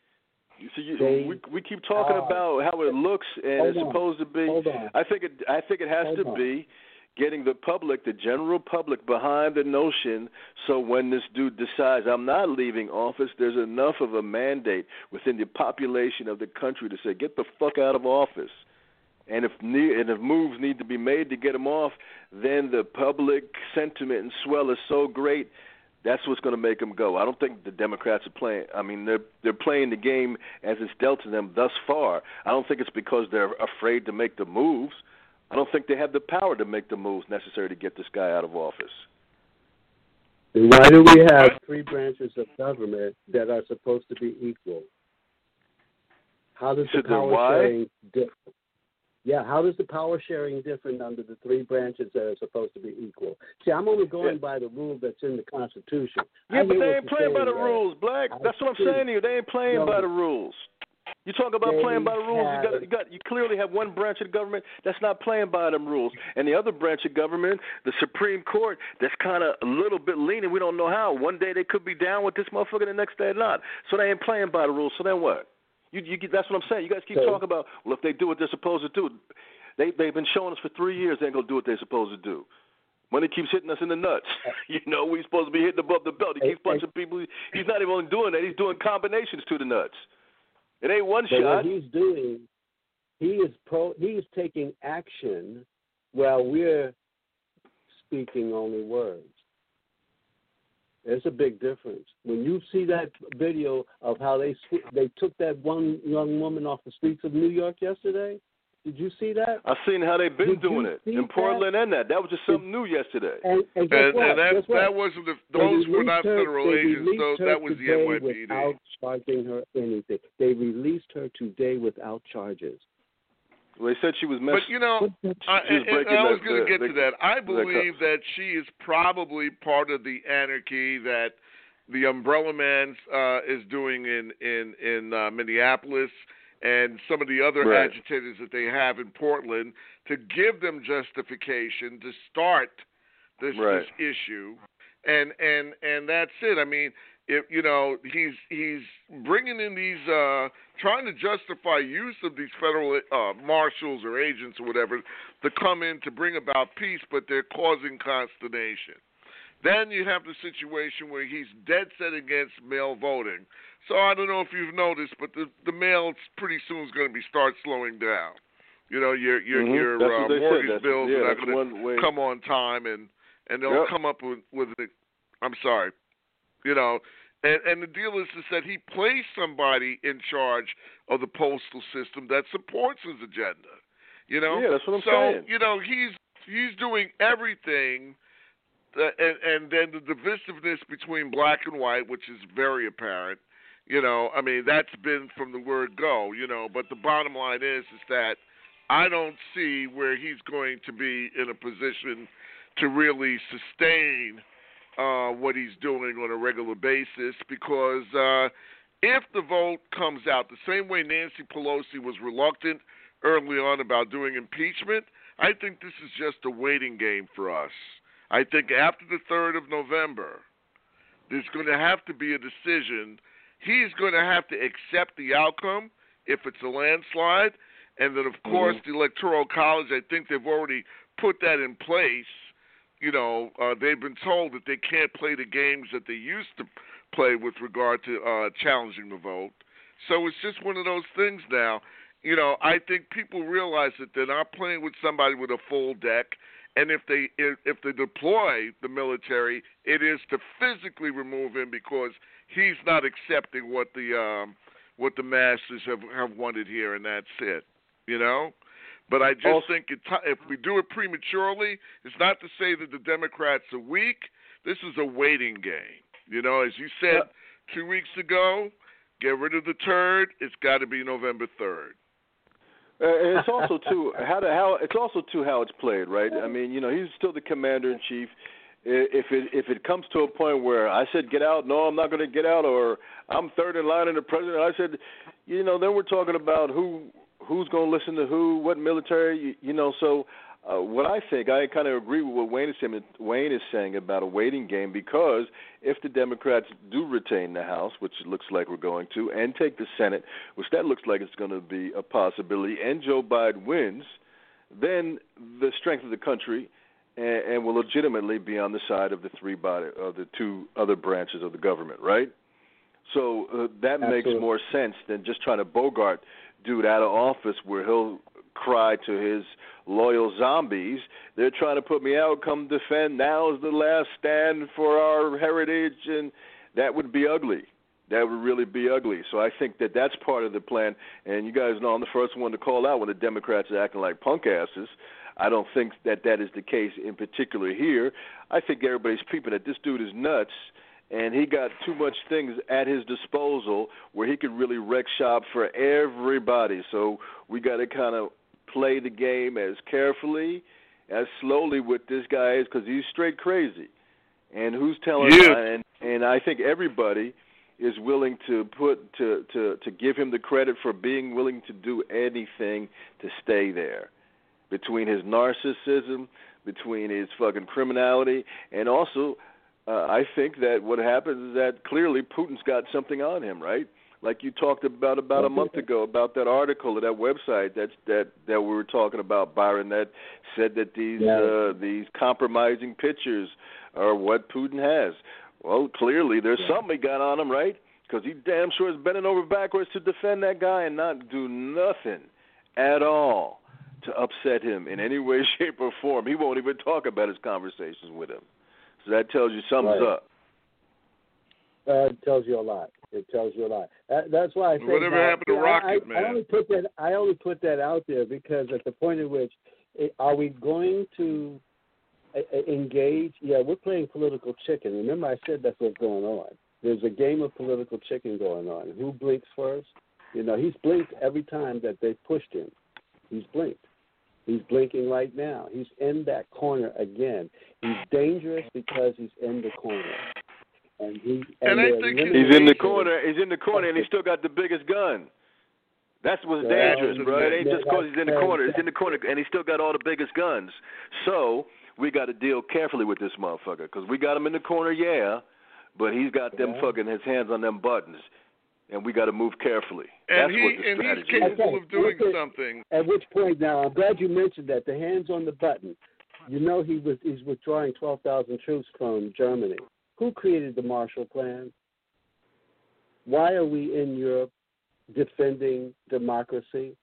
So you, they, we we keep talking uh, about how it looks and it's on. supposed to be. Hold on. I think it I think it has Hold to on. be getting the public, the general public, behind the notion. So when this dude decides I'm not leaving office, there's enough of a mandate within the population of the country to say get the fuck out of office. And if ne- and if moves need to be made to get him off, then the public sentiment and swell is so great. That's what's going to make them go. I don't think the Democrats are playing. I mean, they're they're playing the game as it's dealt to them thus far. I don't think it's because they're afraid to make the moves. I don't think they have the power to make the moves necessary to get this guy out of office. Then why do we have three branches of government that are supposed to be equal? How does the So then power why? sharing differ? Yeah, how does the power sharing differ under the three branches that are supposed to be equal? See, I'm only going Yeah. by the rule that's in the Constitution. Yeah, I but hear they what ain't you're playing by saying the there. rules, Black. I That's what I'm see. saying to you. They ain't playing No. by the rules. You talk about They playing by the rules. You got, have- you got, you clearly have one branch of the government that's not playing by them rules, and the other branch of government, the Supreme Court, that's kind of a little bit leaning. We don't know how. One day they could be down with this motherfucker, the next day not. So they ain't playing by the rules. So then what? You, you, that's what I'm saying. You guys keep So- talking about, well, if they do what they're supposed to do, they they've been showing us for three years they ain't gonna do what they're supposed to do. Money keeps hitting us in the nuts. You know, we're supposed to be hitting above the belt. He keeps punching people. He's not even doing that. He's doing combinations to the nuts. It ain't one But shot. what he's doing, he is pro. He is taking action, while we're speaking only words. There's a big difference. When you see that video of how they sw- they took that one young woman off the streets of New York yesterday, did you see that? I've seen how they've been Did doing you it see in Portland and that. That was just something new yesterday. And, and guess And, what? and that Guess what? that wasn't the, They those were released not her- federal they agents. released Those her that was the today N Y P D. without charging her anything. They released her today without charges. Well, they said she was But messed. you know, She I, was and, and breaking I was the- going to the- get the- to that. I the believe cups. that she is probably part of the anarchy that the Umbrella Man uh, is doing in in in uh, Minneapolis and some of the other Right. agitators that they have in Portland to give them justification to start this Right. this issue, and and and that's it. I mean, if you know, he's he's bringing in these, uh, trying to justify use of these federal uh, marshals or agents or whatever to come in to bring about peace, but they're causing consternation. Then you have the situation where he's dead set against mail voting. So I don't know if you've noticed, but the the mail pretty soon is going to be start slowing down. You know, your your Mhm. your That's uh, what they said. mortgage That's- bills yeah, are not that's going one way. to come on time, and and they'll Yep. come up with with the, I'm sorry, you know, and and the deal is is that he placed somebody in charge of the postal system that supports his agenda. You know, Yeah, that's what I'm so saying. you know he's he's doing everything, that, and, and then the divisiveness between black and white, which is very apparent. You know, I mean, that's been from the word go, you know, but the bottom line is is that I don't see where he's going to be in a position to really sustain uh, what he's doing on a regular basis because uh, if the vote comes out the same way Nancy Pelosi was reluctant early on about doing impeachment, I think this is just a waiting game for us. I think after the third of November, there's going to have to be a decision. He's going to have to accept the outcome if it's a landslide. And then, of course, mm-hmm. the Electoral College, I think they've already put that in place. You know, uh, they've been told that they can't play the games that they used to play with regard to uh, challenging the vote. So it's just one of those things now. You know, I think people realize that they're not playing with somebody with a full deck. And if they if, if they deploy the military, it is to physically remove him because he's not accepting what the um, what the masses have, have wanted here, and that's it. You know, but I just also, think it t- if we do it prematurely, it's not to say that the Democrats are weak. This is a waiting game. You know, as you said uh, two weeks ago, get rid of the turd. It's got to be November third. Uh, and it's also too how to how it's also too how it's played, right? I mean, you know, he's still the commander in chief. If it if it comes to a point where I said get out, no, I'm not going to get out, or I'm third in line in the president, I said, you know, then we're talking about who. Who's going to listen to who, what military, you, you know. So uh, what I think, I kind of agree with what Wayne is saying, Wayne is saying about a waiting game because if the Democrats do retain the House, which it looks like we're going to, and take the Senate, which that looks like it's going to be a possibility, and Joe Biden wins, then the strength of the country and, and will legitimately be on the side of the three body, of the two other branches of the government, right? So uh, that Absolutely. Makes more sense than just trying to bogart dude out of office where he'll cry to his loyal zombies, they're trying to put me out, come defend, now is the last stand for our heritage, and that would be ugly. That would really be ugly. So I think that that's part of the plan, and you guys know I'm the first one to call out when the Democrats are acting like punk asses. I don't think that that is the case in particular here. I think everybody's peeping that this dude is nuts, and he got too much things at his disposal where he could really wreck shop for everybody. So we got to kind of play the game as carefully, as slowly with this guy is because he's straight crazy. And who's telling yeah. and and I think everybody is willing to put to, to, to give him the credit for being willing to do anything to stay there. Between his narcissism, between his fucking criminality, and also Uh, I think that what happens is that clearly Putin's got something on him, right? Like you talked about about a month ago about that article of that website that that that we were talking about, Byron, that said that these yeah. uh, these compromising pictures are what Putin has. Well, clearly there's yeah. something he got on him, right? Because he damn sure is bending over backwards to defend that guy and not do nothing at all to upset him in any way, shape, or form. He won't even talk about his conversations with him. So that tells you something's right. up. Uh, it tells you a lot. It tells you a lot. That, that's why I say whatever that, happened to I, Rocket I, Man? I only put that. I only put that out there because at the point at which it, are we going to uh, engage? Yeah, we're playing political chicken. Remember, I said that's what's going on. There's a game of political chicken going on. Who blinks first? You know, he's blinked every time that they pushed him. He's blinked. He's blinking right now. He's in that corner again. He's dangerous because he's in the corner. And he and, and I think he's in the corner. He's in the corner, and he's still got the biggest gun. That's what's well, dangerous, bro. It ain't yeah, just because he's in the corner. He's in the corner, and he's still got all the biggest guns. So we got to deal carefully with this motherfucker because we got him in the corner, yeah, but he's got them yeah. fucking his hands on them buttons. And we got to move carefully. And That's he what the and strategy he's capable is. of doing okay. something. At which point, now I'm glad you mentioned that. The hands on the button. You know he was he's withdrawing twelve thousand troops from Germany. Who created the Marshall Plan? Why are we in Europe defending democracy?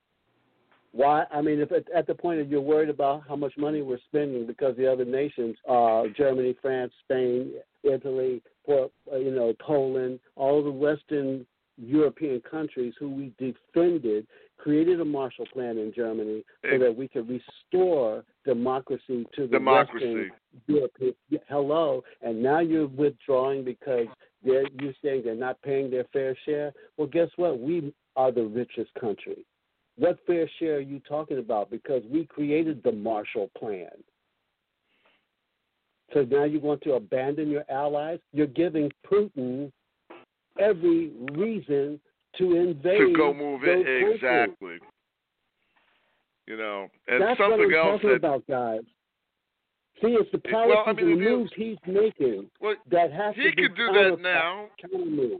Why? I mean, if at, at the point that you're worried about how much money we're spending because the other nations, uh, Germany, France, Spain, Italy, for, uh, you know, Poland, all the Western European countries who we defended, created a Marshall Plan in Germany so that we could restore democracy to the democracy. Western European. Hello, and now you're withdrawing because they're, you're saying they're not paying their fair share. Well, guess what? We are the richest country. What fair share are you talking about? Because we created the Marshall Plan. So now you want to abandon your allies? You're giving Putin every reason to invade. To go move it, those exactly. countries. You know, and That's something what I'm else talking that, about, guys. See, it's the policies well, I mean, and the the moves he's making well, that has he to be could do counter, that now. counter moves.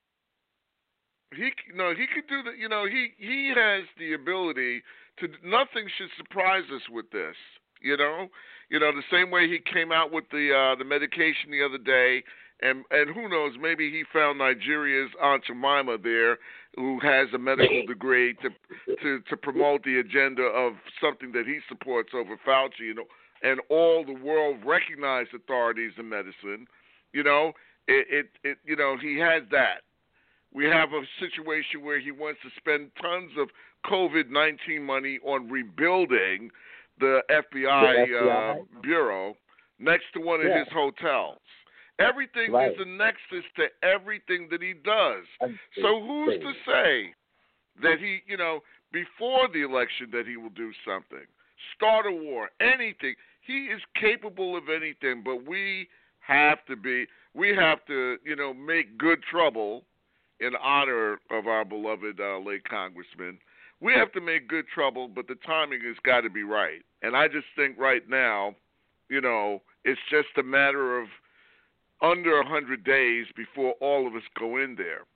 He no, he could do that. You know, he he has the ability to. Nothing should surprise us with this. You know, you know the same way he came out with the uh, the medication the other day, and and who knows, maybe he found Nigeria's Aunt Jemima there, who has a medical degree to to to promote the agenda of something that he supports over Fauci, you know, and all the world recognized authorities in medicine. You know, it it, it you know he has that. We have a situation where he wants to spend tons of COVID nineteen money on rebuilding the F B I, the F B I. Uh, bureau next to one of yeah. his hotels. Everything right. is a nexus to everything that he does. So who's to say that he, you know, before the election that he will do something, start a war, anything. He is capable of anything, but we have to be, we have to, you know, make good trouble in honor of our beloved uh, late congressman. We have to make good trouble, but the timing has got to be right. And I just think right now, you know, it's just a matter of under one hundred days before all of us go in there.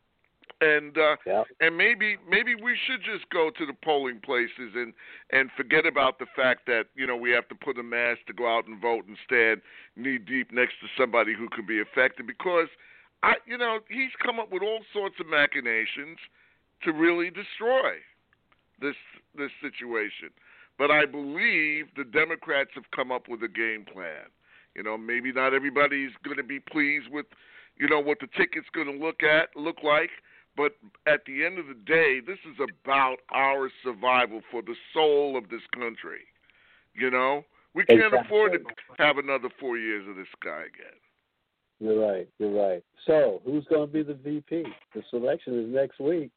And uh, yeah. and maybe maybe we should just go to the polling places and, and forget about the fact that, you know, we have to put a mask to go out and vote and stand knee deep next to somebody who could be affected, because I, you know, he's come up with all sorts of machinations to really destroy this this situation. But I believe the Democrats have come up with a game plan. You know, maybe not everybody's going to be pleased with, you know, what the ticket's going to look at look like. But at the end of the day, this is about our survival for the soul of this country. You know, we can't exactly. afford to have another four years of this guy again. You're right. You're right. So, who's going to be the V P? The selection is next week.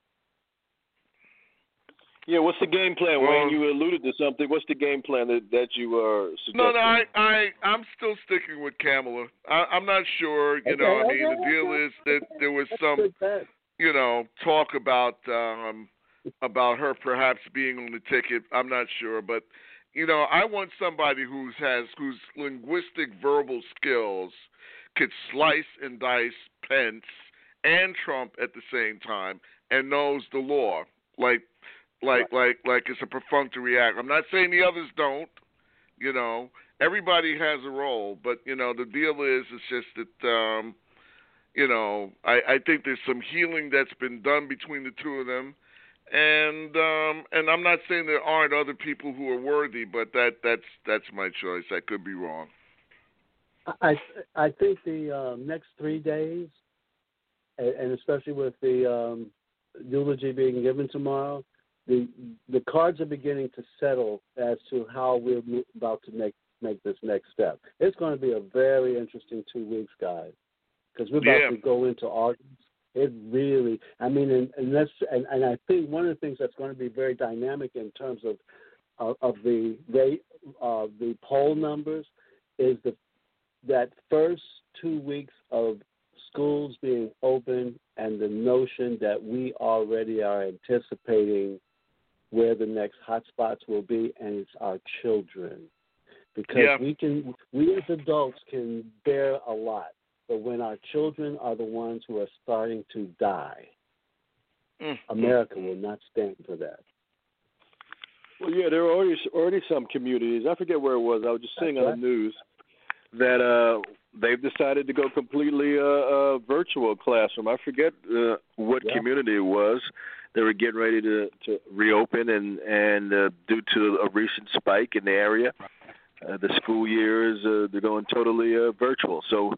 Yeah, what's the game plan? Well, Wayne, you alluded to something. What's the game plan that, that you are suggesting? No, no, I, I, I'm still sticking with Kamala. I, I'm not sure. You okay, know, I mean, okay, the deal okay. is that there was That's some, good, you know, talk about um, about her perhaps being on the ticket. I'm not sure, but you know, I want somebody who's has whose linguistic verbal skills could slice and dice Pence and Trump at the same time and knows the law. Like like like like it's a perfunctory act. I'm not saying the others don't, you know. Everybody has a role, but you know, the deal is it's just that um, you know, I, I think there's some healing that's been done between the two of them. And um, and I'm not saying there aren't other people who are worthy, but that, that's that's my choice. I could be wrong. I I think the um, next three days, and, and especially with the um, eulogy being given tomorrow, the the cards are beginning to settle as to how we're about to make make this next step. It's going to be a very interesting two weeks, guys, because we're about yeah. to go into August. It really, I mean, and, and that's, and, and I think one of the things that's going to be very dynamic in terms of of, of the rate, uh, the poll numbers, is the that first two weeks of schools being open, and the notion that we already are anticipating where the next hotspots will be, and it's our children, because yeah. we can, we as adults can bear a lot. But when our children are the ones who are starting to die, mm-hmm. America will not stand for that. Well, yeah, there are already already some communities. I forget where it was. I was just seeing That's on right. the news that uh, they've decided to go completely uh, uh, virtual classroom. I forget uh, what yeah. community it was. They were getting ready to, to reopen, and, and uh, due to a recent spike in the area, uh, the school years, uh, they're going totally uh, virtual. So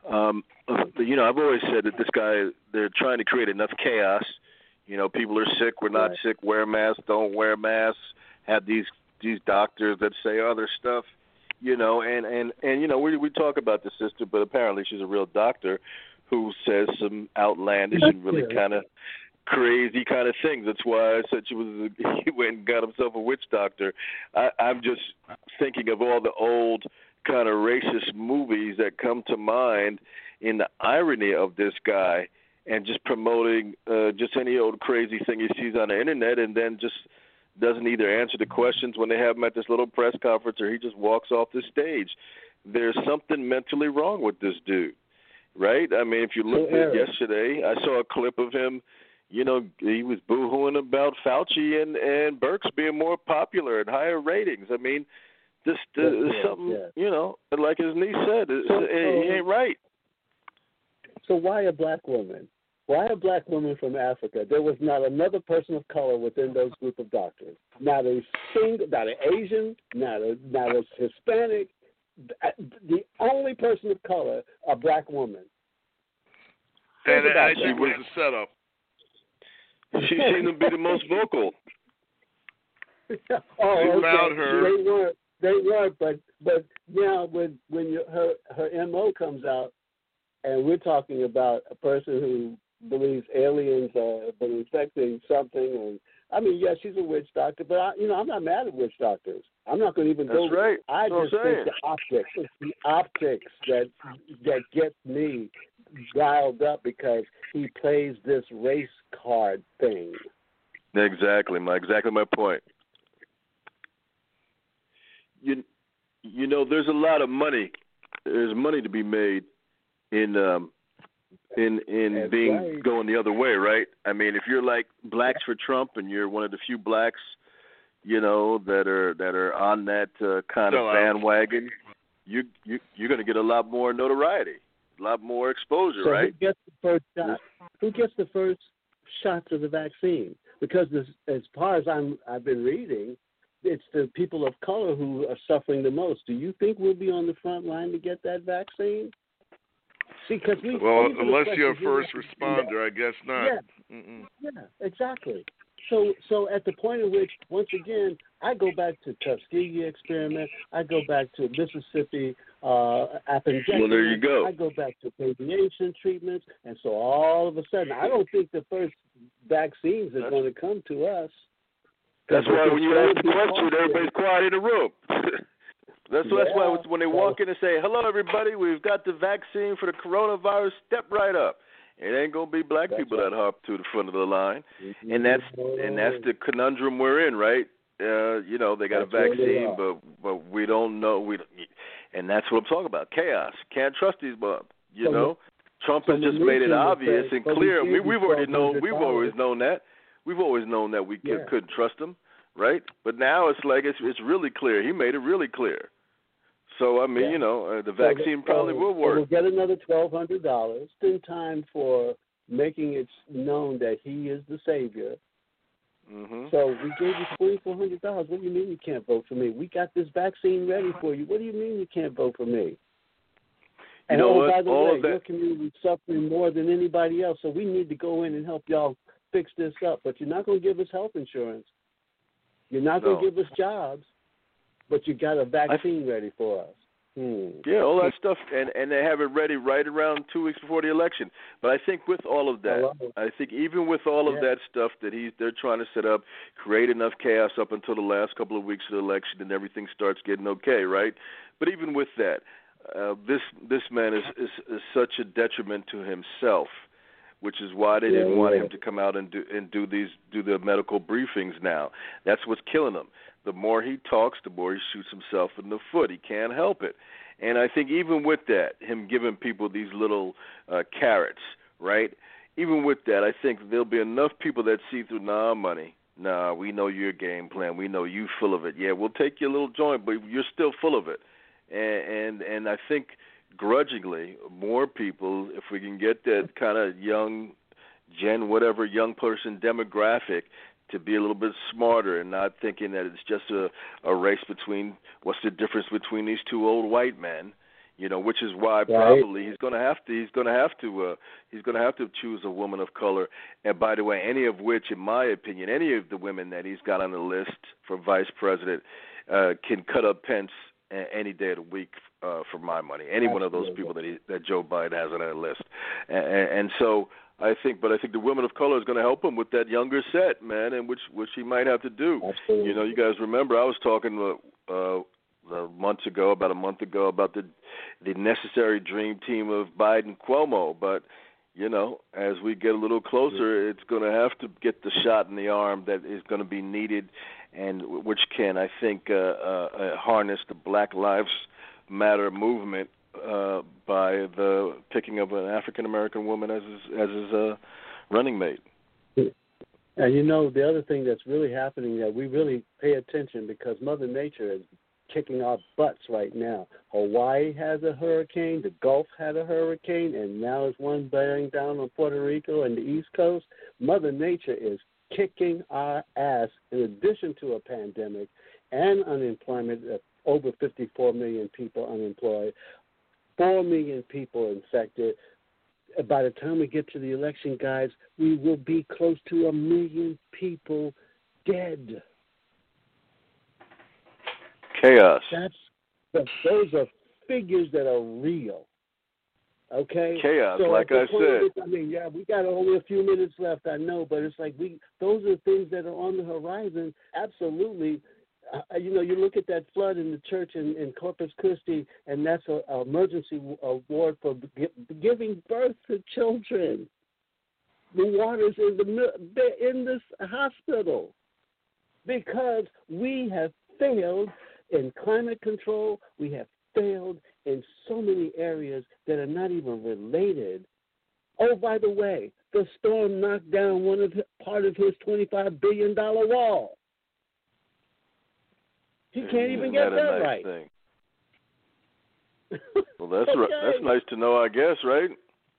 Um, you know, I've always said that this guy, they're trying to create enough chaos. You know, people are sick, we're not Right. sick, wear masks, don't wear masks, have these these doctors that say other stuff, you know, and, and, and you know, we we talk about the sister, but apparently she's a real doctor who says some outlandish and really kind of crazy kind of things. That's why I said she was. A, he went and got himself a witch doctor. I, I'm just thinking of all the old kind of racist movies that come to mind in the irony of this guy and just promoting uh, just any old crazy thing he sees on the internet, and then just doesn't either answer the questions when they have him at this little press conference, or he just walks off the stage. There's something mentally wrong with this dude, right? I mean, if you looked at yesterday, I saw a clip of him. You know, he was boo-hooing about Fauci and, and Birx being more popular and higher ratings. I mean, this uh, yes, something, yes. you know, like his niece said, it, So, it, he ain't right. So why a black woman? Why a black woman from Africa? There was not another person of color within those group of doctors. Not a single, not an Asian, not a not a Hispanic. The only person of color, a black woman. And Think about I think that. it was a setup. She seemed to be the most vocal. oh, They okay. found her. They weren't. They weren't. But but now when when you, her her M O comes out, and we're talking about a person who believes aliens have been infecting something, and I mean, yeah, she's a witch doctor, but I, you know, I'm not mad at witch doctors. I'm not going to even That's go. right. I That's just what I'm think the optics, it's the optics that that gets me riled up because he plays this race card thing. Exactly, my exactly my point. You you know, there's a lot of money. There's money to be made in um in in That's being right. going the other way, right? I mean, if you're like Blacks for Trump and you're one of the few blacks, you know, that are that are on that uh, kind Still of out. bandwagon, you you you're going to get a lot more notoriety, a lot more exposure, So right? who gets the first shot? Who gets the first shots of the vaccine? Because this, as far as I'm, I've been reading, it's the people of color who are suffering the most. Do you think we'll be on the front line to get that vaccine? See, because we Well, these are the unless you're a questions we first have to responder, I guess not. Yeah. Mm-mm. Yeah, exactly. So, so at the point in which, once again, I go back to Tuskegee experiment. I go back to Mississippi uh, appendectomy. Well, there you go. I go back to radiation treatments, and so all of a sudden, I don't think the first vaccines are going to come to us. That's why when you ask the question, possible. everybody's quiet in the room. That's, Yeah. that's why when they walk in and say, "Hello, everybody, we've got the vaccine for the coronavirus," step right up. It ain't gonna be black That's people right. that hop to the front of the line, Mhm. and that's and that's the conundrum we're in, right? Uh, you know, they got That's a where they vaccine, are. but but we don't know. We and that's what I'm talking about. Chaos. Can't trust these bums. You So know, Trump so has just made it Mnuchin would obvious say, and but we clear. gave We, you we've already known. We've twelve hundred dollars. always known that. We've always known that we could, Yeah. couldn't trust him, right? But now it's like it's it's really clear. He made it really clear. So I mean, Yeah. you know, uh, the So vaccine the- probably so- will so work. we'll get another twelve hundred dollars in time for making it known that he is the savior. hmm So we gave you twenty-four hundred dollars. What do you mean you can't vote for me? We got this vaccine ready for you. What do you mean you can't vote for me? You And know oh, what? by the All way, of that- your community is suffering more than anybody else, so we need to go in and help y'all fix this up. But you're not going to give us health insurance. You're not going No. to give us jobs, but you got a vaccine ready for us. Hmm. Yeah, all that stuff, and and they have it ready right around two weeks before the election. But I think with all of that, I love it. I think even with all of Yeah. that stuff that he's they're trying to set up, create enough chaos up until the last couple of weeks of the election, and everything starts getting okay, right? But even with that, uh, this this man is, is is such a detriment to himself, which is why they didn't Yeah, want yeah. him to come out and do and do these do the medical briefings now. That's what's killing him. The more he talks, the more he shoots himself in the foot. He can't help it. And I think even with that, him giving people these little uh, carrots, right? Even with that, I think there'll be enough people that see through, nah, money. Nah, we know your game plan. We know you full of it. Yeah, we'll take your little joint, but you're still full of it. And and, and I think grudgingly, more people, if we can get that kind of young gen, whatever young person demographic, to be a little bit smarter and not thinking that it's just a, a race between what's the difference between these two old white men, You know, which is why right. probably he's going to have to he's going to have to uh, he's going to have to choose a woman of color. And by the way, any of which, in my opinion, any of the women that he's got on the list for vice president uh, can cut up pence any day of the week uh, for my money. Any Absolutely. one of those people that he, that Joe Biden has on that list, and, and so I think, but I think the women of color is going to help him with that younger set, man, and which which he might have to do. Absolutely. You know, you guys remember I was talking uh, uh, months ago, about a month ago, about the the necessary dream team of Biden Cuomo, but you know, as we get a little closer, it's going to have to get the shot in the arm that is going to be needed, and which can, I think, uh, uh, harness the Black Lives Matter movement uh, by the picking of an African American woman as his, as his uh, running mate. And you know, the other thing that's really happening that we really pay attention, because Mother Nature is kicking our butts right now. Hawaii has a hurricane, the Gulf had a hurricane, and now there's one bearing down on Puerto Rico and the East Coast. Mother Nature is kicking our ass, in addition to a pandemic and unemployment, uh, over fifty-four million people unemployed, four million people infected. By the time we get to the election, guys, we will be close to a million people dead. Chaos. That's those are figures that are real. Okay? Chaos, so like I said. This, I mean, yeah, we got only a few minutes left, I know, but it's like we those are things that are on the horizon. Absolutely. Uh, you know, you look at that flood in the church in, in Corpus Christi, and that's an emergency award for gi- giving birth to children. The water's in the in this hospital because we have failed in climate control. We have failed in so many areas that are not even related. Oh, by the way, the storm knocked down one of the, part of his twenty-five billion dollars wall. He can't even get that, that nice right. Thing? Well, that's okay. right. That's nice to know, I guess, right?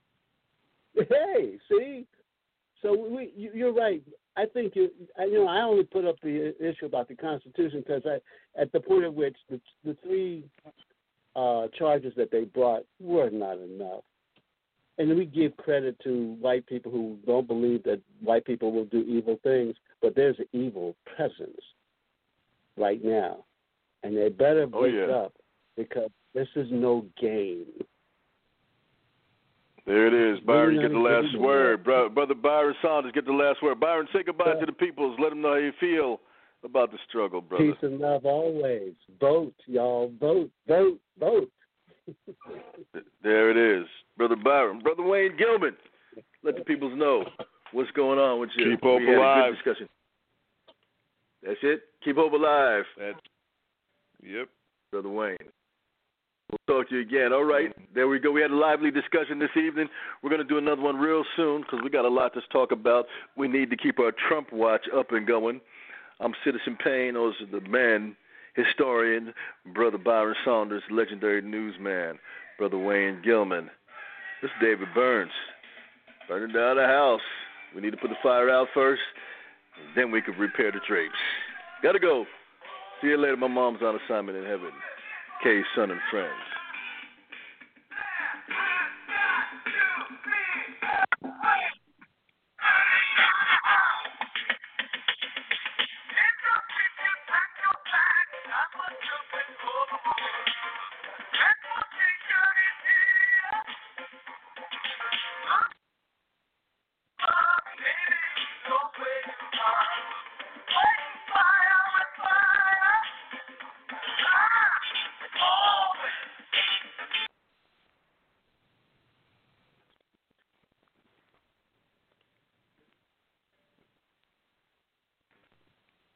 Hey, see, so we, you, you're right. I think you, you know, I only put up the issue about the Constitution because I, at the point at which the the three uh, charges that they brought were not enough, and we give credit to white people who don't believe that white people will do evil things, but there's an evil presence right now, and they better wake oh, yeah. up because this is no game. There it is. Byron, you get the last word. Bro, Brother Byron Saunders, get the last word. Byron, say goodbye yeah. to the peoples. Let them know how you feel about the struggle, brother. Peace and love always. Vote, y'all. Vote, vote, vote. There it is. Brother Byron. Brother Wayne Gilman, let the peoples know what's going on with you. Keep hope we alive. Had a good discussion. That's it. Keep hope alive. That's, yep. Brother Wayne. We'll talk to you again. All right. There we go. We had a lively discussion this evening. We're going to do another one real soon because we got a lot to talk about. We need to keep our Trump watch up and going. I'm Citizen Payne. Those are the men, historian, Brother Byron Saunders, legendary newsman, Brother Wayne Gilman. This is David Burns. Burning down the house. We need to put the fire out first, and then we can repair the drapes. Gotta go. See you later. My mom's on assignment in heaven. K, Son, and Friends.